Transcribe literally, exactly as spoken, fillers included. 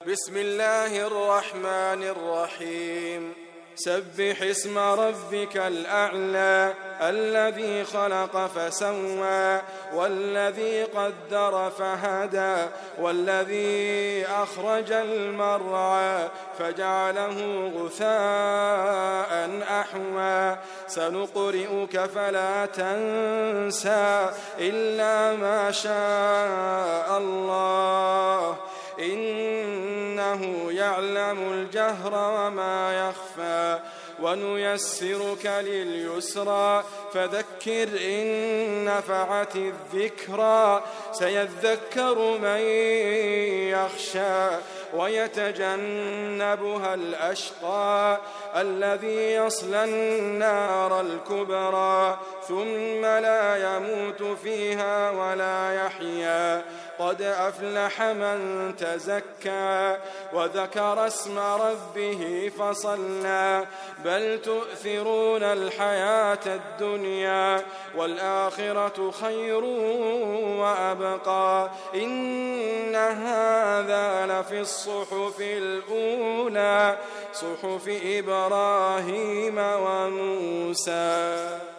بسم الله الرحمن الرحيم سبح اسم ربك الأعلى الذي خلق فسوى والذي قدر فهدى والذي أخرج المرعى فجعله غثاء أحوى سنقرئك فلا تنسى إلا ما شاء الله إنه يعلم الجهر وما يخفى ونيسرك لليسرى فذكر إن نفعت الذكرى سيذكر من يخشى ويتجنبها الأشقى الذي يصلى النار الكبرى ثم لا يموت فيها ولا يحيا قد أفلح من تزكى وذكر اسم ربه فصلى بل تؤثرون الحياة الدنيا والآخرة خير وأبقى إن هذا لفي الصحف الأولى صحف إبراهيم وموسى.